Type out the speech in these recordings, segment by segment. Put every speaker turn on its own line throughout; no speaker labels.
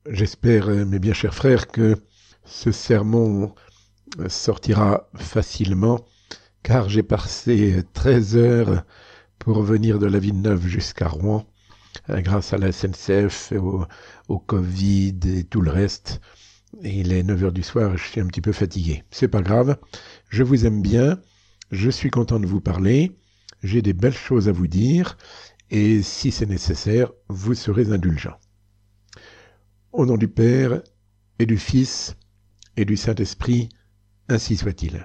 J'espère, mes bien chers frères, que ce sermon sortira facilement, car j'ai passé 13 heures pour venir de la Villeneuve jusqu'à Rouen, grâce à la SNCF, au Covid et tout le reste. Et il est 9 heures du soir et je suis un petit peu fatigué. C'est pas grave, je vous aime bien, je suis content de vous parler, j'ai des belles choses à vous dire, et si c'est nécessaire, vous serez indulgents. Au nom du Père, et du Fils, et du Saint-Esprit, ainsi soit-il.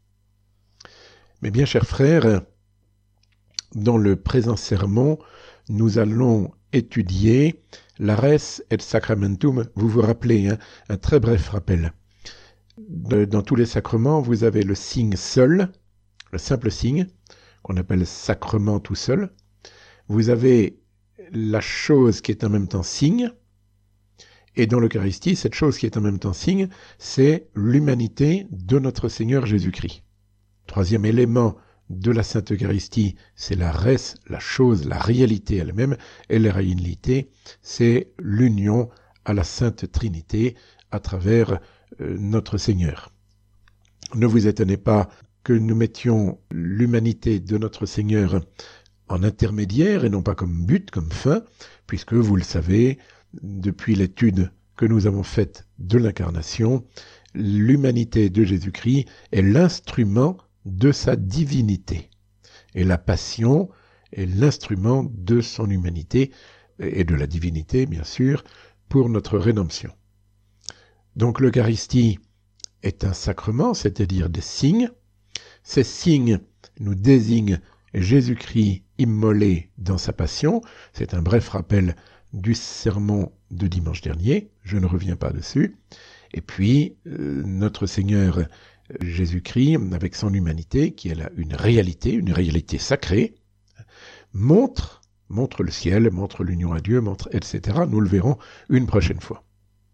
Mes bien chers frères, dans le présent sermon, nous allons étudier l'Ares et Sacramentum. Vous vous rappelez, un très bref rappel. Dans tous les sacrements, vous avez le signe seul, le simple signe, qu'on appelle sacrement tout seul. Vous avez la chose qui est en même temps signe. Et dans l'Eucharistie, cette chose qui est en même temps signe, c'est l'humanité de notre Seigneur Jésus-Christ. Troisième élément de la Sainte Eucharistie, c'est la res, la chose, la réalité elle-même, et la réalité, c'est l'union à la Sainte Trinité à travers notre Seigneur. Ne vous étonnez pas que nous mettions l'humanité de notre Seigneur en intermédiaire et non pas comme but, comme fin, puisque vous le savez, depuis l'étude que nous avons faite de l'incarnation, l'humanité de Jésus-Christ est l'instrument de sa divinité. Et la passion est l'instrument de son humanité et de la divinité, bien sûr, pour notre rédemption. Donc l'Eucharistie est un sacrement, c'est-à-dire des signes. Ces signes nous désignent Jésus-Christ immolé dans sa passion. C'est un bref rappel du sermon de dimanche dernier, je ne reviens pas dessus. Et puis, notre Seigneur Jésus-Christ, avec son humanité, qui est là une réalité sacrée, montre le ciel, montre l'union à Dieu, montre etc. Nous le verrons une prochaine fois.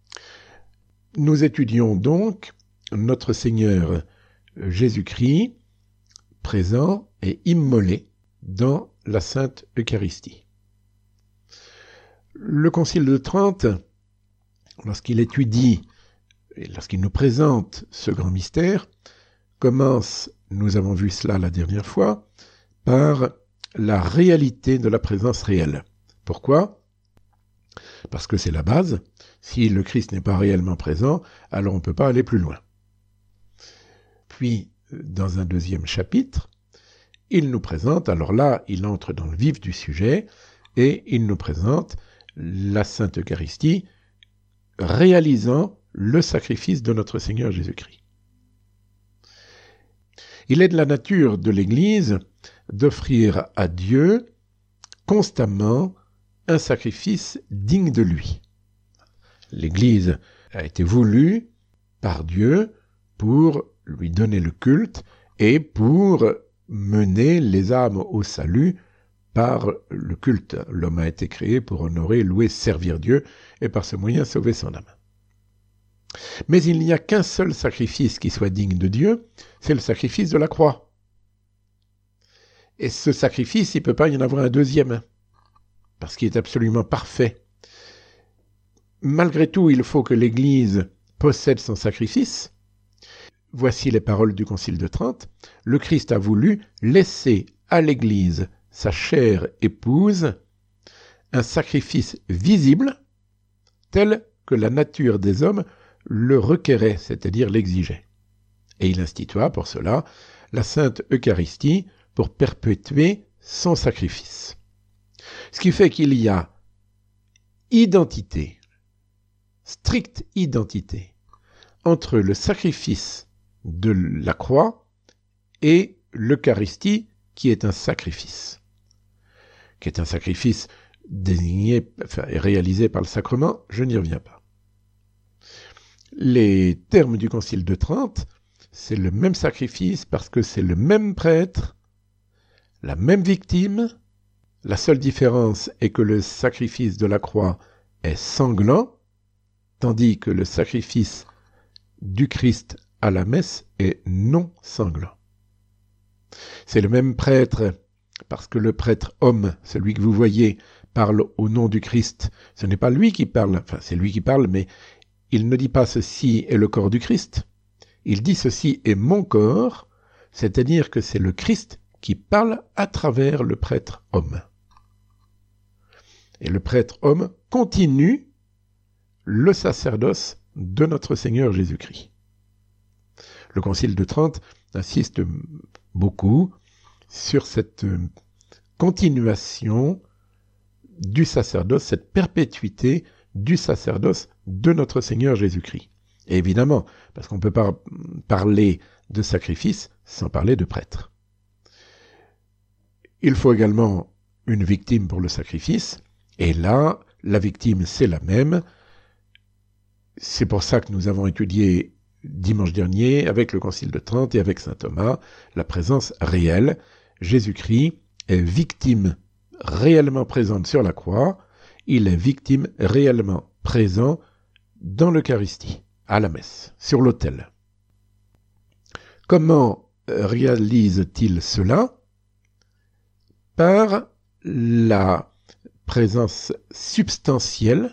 Nous étudions donc notre Seigneur Jésus-Christ, présent et immolé dans la Sainte Eucharistie. Le Concile de Trente, lorsqu'il étudie et lorsqu'il nous présente ce grand mystère, commence, nous avons vu cela la dernière fois, par la réalité de la présence réelle. Pourquoi ? Parce que c'est la base. Si le Christ n'est pas réellement présent, alors on ne peut pas aller plus loin. Puis, dans un deuxième chapitre, il nous présente, alors là, il entre dans le vif du sujet, et il nous présente la Sainte Eucharistie réalisant le sacrifice de notre Seigneur Jésus-Christ. Il est de la nature de l'Église d'offrir à Dieu constamment un sacrifice digne de lui. L'Église a été voulue par Dieu pour lui donner le culte et pour mener les âmes au salut par le culte. L'homme a été créé pour honorer, louer, servir Dieu et par ce moyen sauver son âme. Mais il n'y a qu'un seul sacrifice qui soit digne de Dieu, c'est le sacrifice de la croix. Et ce sacrifice, il ne peut pas y en avoir un deuxième, parce qu'il est absolument parfait. Malgré tout, il faut que l'Église possède son sacrifice. Voici les paroles du Concile de Trente. Le Christ a voulu laisser à l'Église sa chère épouse, un sacrifice visible, tel que la nature des hommes le requérait, c'est-à-dire l'exigeait. Et il institua pour cela la Sainte Eucharistie pour perpétuer son sacrifice. Ce qui fait qu'il y a identité, stricte identité, entre le sacrifice de la croix et l'Eucharistie, qui est un sacrifice désigné, réalisé par le sacrement, je n'y reviens pas. Les termes du Concile de Trente, c'est le même sacrifice parce que c'est le même prêtre, la même victime. La seule différence est que le sacrifice de la croix est sanglant, tandis que le sacrifice du Christ à la messe est non sanglant. C'est le même prêtre, parce que le prêtre homme, celui que vous voyez, parle au nom du Christ, ce n'est pas lui qui parle, enfin c'est lui qui parle, mais il ne dit pas ceci est le corps du Christ. Il dit ceci est mon corps, c'est-à-dire que c'est le Christ qui parle à travers le prêtre homme. Et le prêtre homme continue le sacerdoce de notre Seigneur Jésus-Christ. Le Concile de Trente insiste beaucoup sur cette continuation du sacerdoce, cette perpétuité du sacerdoce de notre Seigneur Jésus-Christ. Et évidemment, parce qu'on ne peut pas parler de sacrifice sans parler de prêtre. Il faut également une victime pour le sacrifice, et là, la victime, c'est la même. C'est pour ça que nous avons étudié dimanche dernier, avec le Concile de Trente et avec saint Thomas, la présence réelle. Jésus-Christ est victime réellement présente sur la croix, il est victime réellement présent dans l'Eucharistie, à la messe, sur l'autel. Comment réalise-t-il cela? Par la présence substantielle.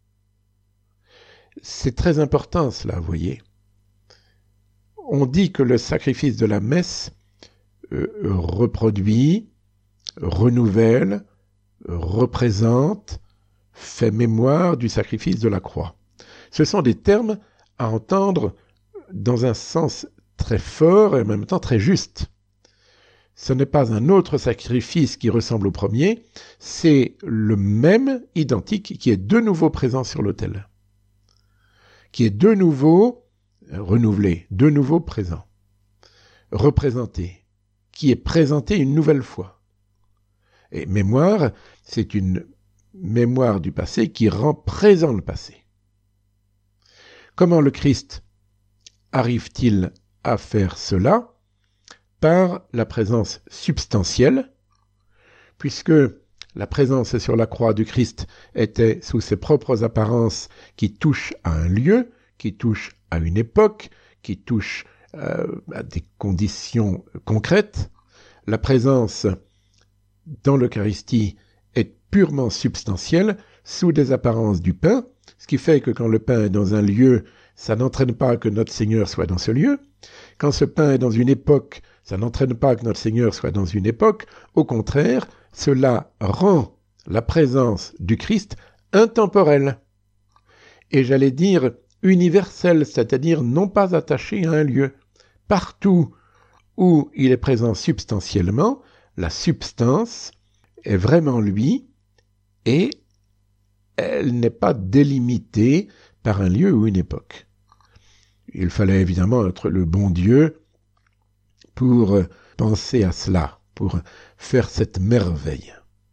C'est très important cela, vous voyez. On dit que le sacrifice de la messe reproduit, renouvelle, représente, fait mémoire du sacrifice de la croix. Ce sont des termes à entendre dans un sens très fort et en même temps très juste. Ce n'est pas un autre sacrifice qui ressemble au premier, c'est le même, identique, qui est de nouveau présent sur l'autel, qui est de nouveau renouvelé, de nouveau présent, représenté, qui est présenté une nouvelle fois. Et mémoire, c'est une mémoire du passé qui rend présent le passé. Comment le Christ arrive-t-il à faire cela? Par la présence substantielle, puisque la présence sur la croix du Christ était sous ses propres apparences qui touchent à un lieu, qui touchent à une époque, qui touchent à des conditions concrètes. La présence dans l'Eucharistie est purement substantielle, sous des apparences du pain, ce qui fait que quand le pain est dans un lieu, ça n'entraîne pas que notre Seigneur soit dans ce lieu. Quand ce pain est dans une époque, ça n'entraîne pas que notre Seigneur soit dans une époque. Au contraire, cela rend la présence du Christ intemporelle. Et j'allais dire universelle, c'est-à-dire non pas attachée à un lieu. Partout où il est présent substantiellement, la substance est vraiment lui et elle n'est pas délimitée par un lieu ou une époque. Il fallait évidemment être le bon Dieu pour penser à cela, pour faire cette merveille.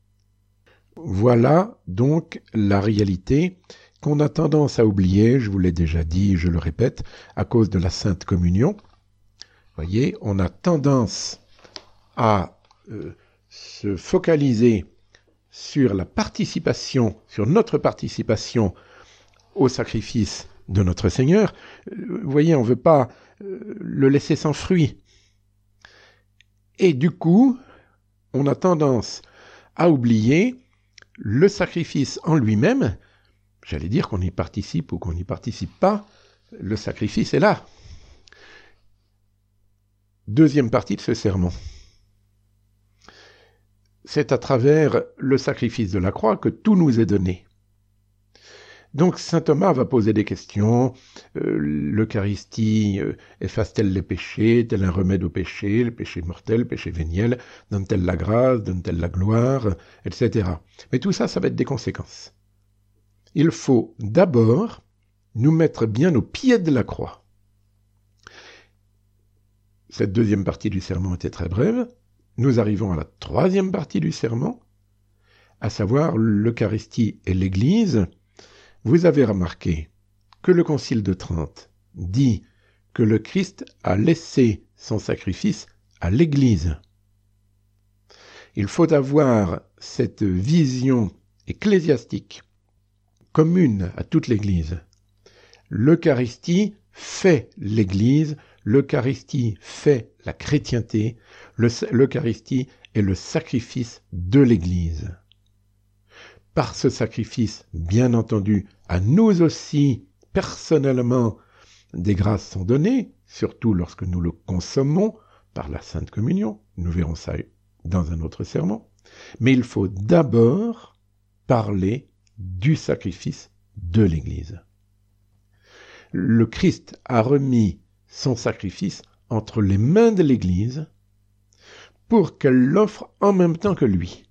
Voilà donc la réalité qu'on a tendance à oublier, je vous l'ai déjà dit, je le répète, à cause de la Sainte Communion. Voyez, on a tendance à se focaliser sur la participation, sur notre participation au sacrifice de notre Seigneur. Vous voyez, on ne veut pas le laisser sans fruit. Et du coup, on a tendance à oublier le sacrifice en lui-même. J'allais dire qu'on y participe ou qu'on n'y participe pas, le sacrifice est là. Deuxième partie de ce sermon. C'est à travers le sacrifice de la croix que tout nous est donné. Donc saint Thomas va poser des questions. L'Eucharistie efface-t-elle les péchés? Est-elle un remède aux péchés, le péché mortel, le péché véniel? Donne-t-elle la grâce? Donne-t-elle la gloire? Etc. Mais tout ça, ça va être des conséquences. Il faut d'abord nous mettre bien au pied de la croix. Cette deuxième partie du sermon était très brève. Nous arrivons à la troisième partie du sermon, à savoir l'Eucharistie et l'Église. Vous avez remarqué que le Concile de Trente dit que le Christ a laissé son sacrifice à l'Église. Il faut avoir cette vision ecclésiastique commune à toute l'Église. L'Eucharistie fait l'Église, l'Eucharistie fait la chrétienté, l'Eucharistie est le sacrifice de l'Église. par ce sacrifice, bien entendu, à nous aussi, personnellement, des grâces sont données, surtout lorsque nous le consommons par la Sainte Communion. Nous verrons ça dans un autre sermon. Mais il faut d'abord parler du sacrifice de l'Église. Le Christ a remis son sacrifice entre les mains de l'Église pour qu'elle l'offre en même temps que lui.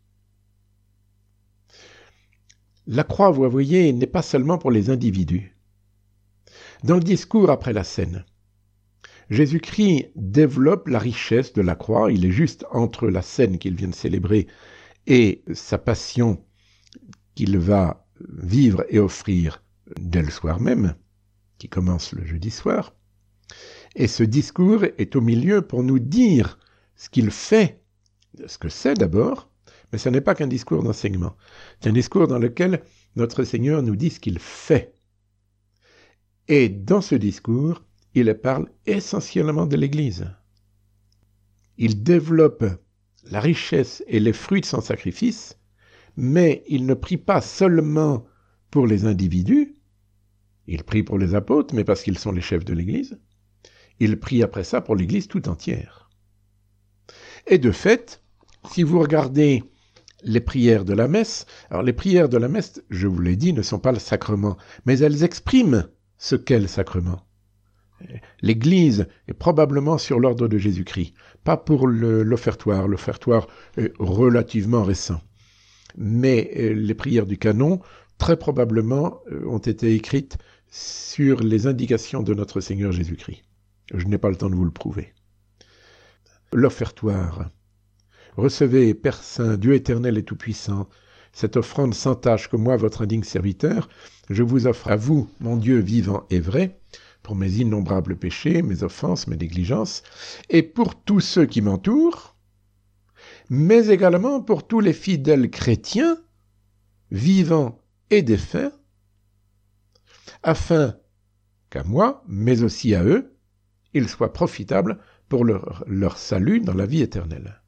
La croix, vous voyez, n'est pas seulement pour les individus. Dans le discours après la scène, Jésus-Christ développe la richesse de la croix. Il est juste entre la scène qu'il vient de célébrer et sa passion qu'il va vivre et offrir dès le soir même, qui commence le jeudi soir. Et ce discours est au milieu pour nous dire ce qu'il fait, ce que c'est d'abord, mais ce n'est pas qu'un discours d'enseignement. C'est un discours dans lequel notre Seigneur nous dit ce qu'il fait. Et dans ce discours, il parle essentiellement de l'Église. Il développe la richesse et les fruits de son sacrifice, mais il ne prie pas seulement pour les individus, il prie pour les apôtres, mais parce qu'ils sont les chefs de l'Église. Il prie après ça pour l'Église tout entière. Et de fait, si vous regardez les prières de la messe, alors les prières de la messe, je vous l'ai dit, ne sont pas le sacrement, mais elles expriment ce qu'est le sacrement. L'Église est probablement sur l'ordre de Jésus-Christ, pas pour l'offertoire. L'offertoire est relativement récent. Mais les prières du canon, très probablement, ont été écrites sur les indications de notre Seigneur Jésus-Christ. Je n'ai pas le temps de vous le prouver. L'offertoire. Recevez, Père Saint, Dieu éternel et tout-puissant, cette offrande sans tache que moi, votre indigne serviteur, je vous offre à vous, mon Dieu vivant et vrai, pour mes innombrables péchés, mes offenses, mes négligences, et pour tous ceux qui m'entourent, mais également pour tous les fidèles chrétiens, vivants et défunts, afin qu'à moi, mais aussi à eux, ils soient profitables pour leur salut dans la vie éternelle.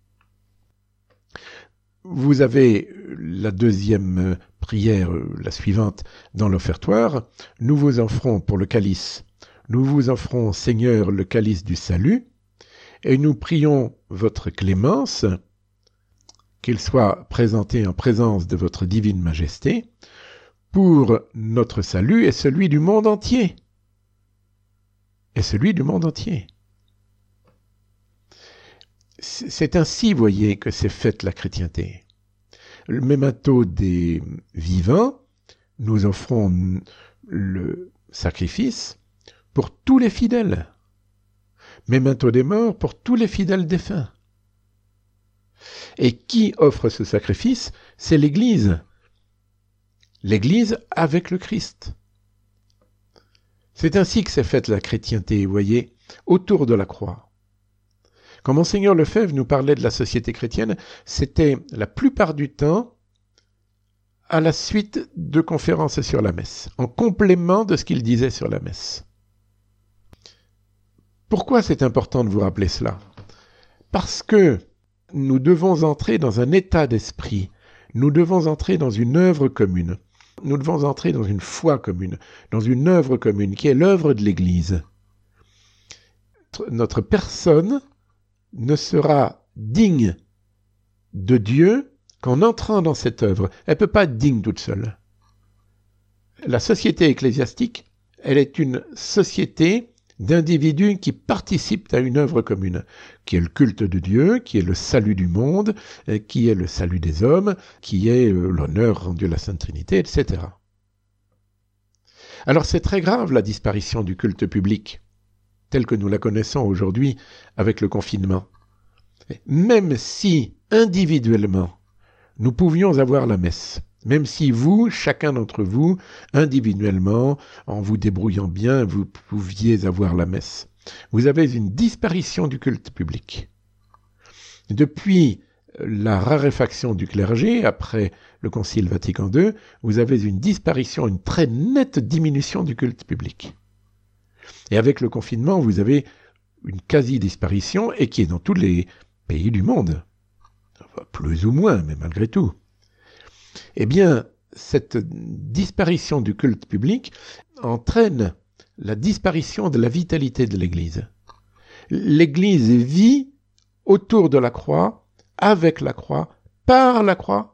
Vous avez la deuxième prière, la suivante, dans l'offertoire. Nous vous offrons pour le calice, nous vous offrons, Seigneur, le calice du salut, et nous prions votre clémence, qu'il soit présenté en présence de votre divine majesté, pour notre salut et celui du monde entier. Et celui du monde entier. C'est ainsi, voyez, que s'est faite la chrétienté. Le memento des vivants, nous offrons le sacrifice pour tous les fidèles. Memento des morts pour tous les fidèles défunts. Et qui offre ce sacrifice? C'est l'Église. L'Église avec le Christ. C'est ainsi que s'est faite la chrétienté, vous voyez, autour de la croix. Quand Monseigneur Lefebvre nous parlait de la société chrétienne, c'était la plupart du temps à la suite de conférences sur la messe, en complément de ce qu'il disait sur la messe. Pourquoi c'est important de vous rappeler cela? Parce que nous devons entrer dans un état d'esprit, nous devons entrer dans une œuvre commune, nous devons entrer dans une foi commune, dans une œuvre commune, qui est l'œuvre de l'Église. Notre personne ne sera digne de Dieu qu'en entrant dans cette œuvre. Elle ne peut pas être digne toute seule. La société ecclésiastique, elle est une société d'individus qui participent à une œuvre commune, qui est le culte de Dieu, qui est le salut du monde, qui est le salut des hommes, qui est l'honneur rendu à la Sainte Trinité, etc. Alors c'est très grave la disparition du culte public, tel que nous la connaissons aujourd'hui avec le confinement. Même si, individuellement, nous pouvions avoir la messe, même si vous, chacun d'entre vous, individuellement, en vous débrouillant bien, vous pouviez avoir la messe, vous avez une disparition du culte public. Depuis la raréfaction du clergé, après le Concile Vatican II, vous avez une disparition, une très nette diminution du culte public. Et avec le confinement, vous avez une quasi-disparition, et qui est dans tous les pays du monde. Enfin, plus ou moins, mais malgré tout. Eh bien, cette disparition du culte public entraîne la disparition de la vitalité de l'Église. L'Église vit autour de la croix, avec la croix, par la croix,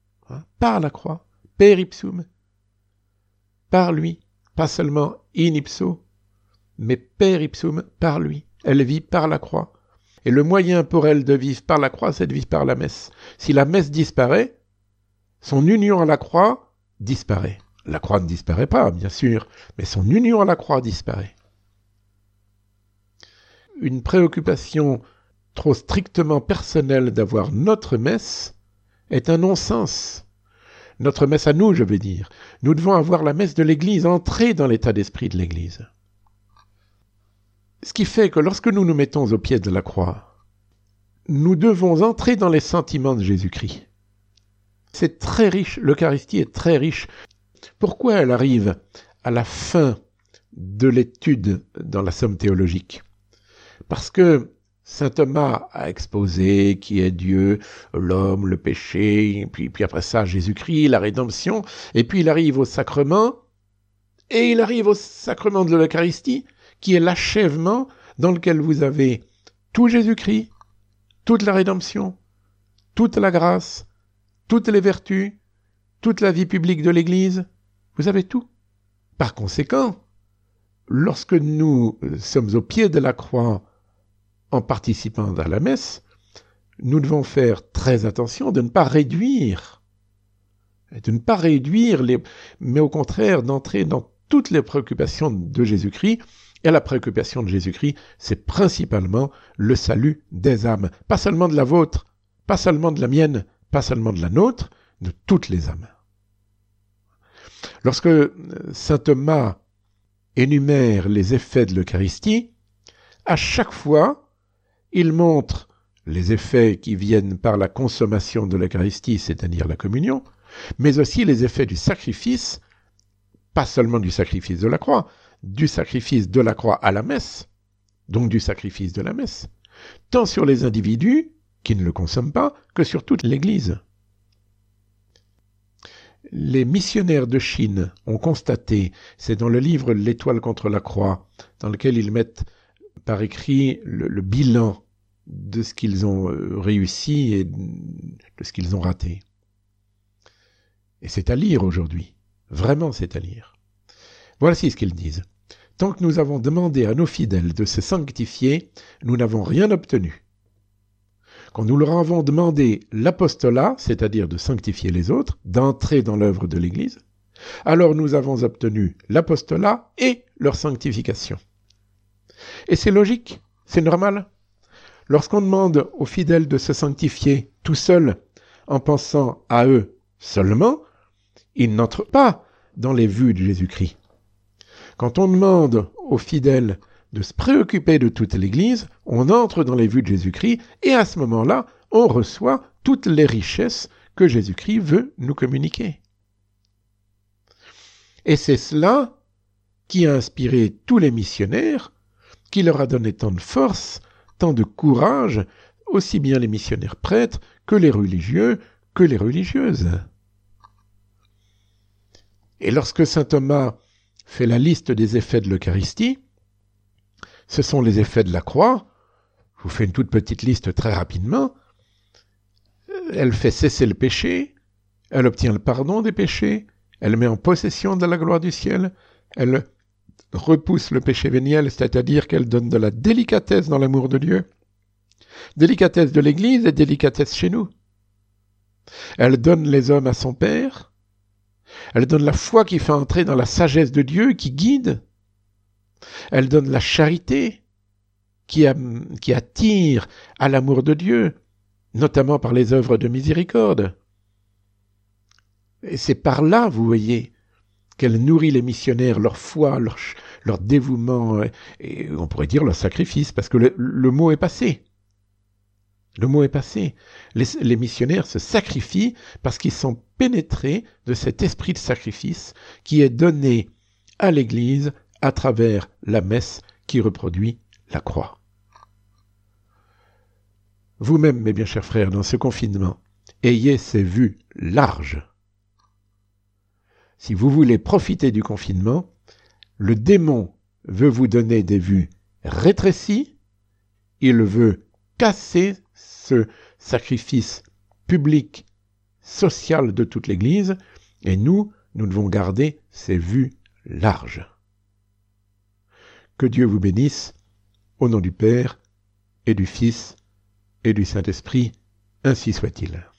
per ipsum, par lui, pas seulement in ipso, mais per ipsum, par lui. Elle vit par la croix. Et le moyen pour elle de vivre par la croix, c'est de vivre par la messe. Si la messe disparaît, son union à la croix disparaît. La croix ne disparaît pas, bien sûr, mais son union à la croix disparaît. Une préoccupation trop strictement personnelle d'avoir notre messe est un non-sens. Notre messe à nous, je veux dire. Nous devons avoir la messe de l'Église, entrer dans l'état d'esprit de l'Église. Ce qui fait que lorsque nous nous mettons au pied de la croix, nous devons entrer dans les sentiments de Jésus-Christ. C'est très riche, l'Eucharistie est très riche. Pourquoi elle arrive à la fin de l'étude dans la somme théologique? Parce que saint Thomas a exposé qui est Dieu, l'homme, le péché, puis après ça Jésus-Christ, la rédemption, et puis il arrive au sacrement, et il arrive au sacrement de l'Eucharistie, qui est l'achèvement dans lequel vous avez tout Jésus-Christ, toute la rédemption, toute la grâce, toutes les vertus, toute la vie publique de l'Église, vous avez tout. Par conséquent, lorsque nous sommes au pied de la croix en participant à la messe, nous devons faire très attention de ne pas réduire, mais au contraire d'entrer dans toutes les préoccupations de Jésus-Christ. Et la préoccupation de Jésus-Christ, c'est principalement le salut des âmes, pas seulement de la vôtre, pas seulement de la mienne, pas seulement de la nôtre, de toutes les âmes. Lorsque saint Thomas énumère les effets de l'Eucharistie, à chaque fois, il montre les effets qui viennent par la consommation de l'Eucharistie, c'est-à-dire la communion, mais aussi les effets du sacrifice, pas seulement du sacrifice de la croix, du sacrifice de la croix à la messe, donc du sacrifice de la messe, tant sur les individus qui ne le consomment pas que sur toute l'Église. Les missionnaires de Chine ont constaté, c'est dans le livre L'Étoile contre la croix, dans lequel ils mettent par écrit le bilan de ce qu'ils ont réussi et de ce qu'ils ont raté. Et c'est à lire aujourd'hui, vraiment c'est à lire. Voici ce qu'ils disent. Tant que nous avons demandé à nos fidèles de se sanctifier, nous n'avons rien obtenu. Quand nous leur avons demandé l'apostolat, c'est-à-dire de sanctifier les autres, d'entrer dans l'œuvre de l'Église, alors nous avons obtenu l'apostolat et leur sanctification. Et c'est logique, c'est normal. Lorsqu'on demande aux fidèles de se sanctifier tout seuls, en pensant à eux seulement, ils n'entrent pas dans les vues de Jésus-Christ. Quand on demande aux fidèles de se préoccuper de toute l'Église, on entre dans les vues de Jésus-Christ, et à ce moment-là, on reçoit toutes les richesses que Jésus-Christ veut nous communiquer. Et c'est cela qui a inspiré tous les missionnaires, qui leur a donné tant de force, tant de courage, aussi bien les missionnaires prêtres que les religieux, que les religieuses. Et lorsque saint Thomas fait la liste des effets de l'Eucharistie, ce sont les effets de la croix. Je vous fais une toute petite liste très rapidement. Elle fait cesser le péché, elle obtient le pardon des péchés, elle met en possession de la gloire du ciel, elle repousse le péché véniel, c'est-à-dire qu'elle donne de la délicatesse dans l'amour de Dieu, délicatesse de l'Église et délicatesse chez nous. Elle donne les hommes à son Père, elle donne la foi qui fait entrer dans la sagesse de Dieu, qui guide. Elle donne la charité qui attire à l'amour de Dieu, notamment par les œuvres de miséricorde. Et c'est par là, vous voyez, qu'elle nourrit les missionnaires, leur foi, leur dévouement, et on pourrait dire leur sacrifice, parce que le mot est passé. Le mot est passé. Les missionnaires se sacrifient parce qu'ils sont pénétrés de cet esprit de sacrifice qui est donné à l'Église à travers la messe qui reproduit la croix. Vous-même, mes bien chers frères, dans ce confinement, ayez ces vues larges si vous voulez profiter du confinement, le démon veut vous donner des vues rétrécies, il veut casser ce sacrifice public, social de toute l'Église, et nous devons garder ces vues larges. Que Dieu vous bénisse, au nom du Père, et du Fils, et du Saint-Esprit, ainsi soit-il.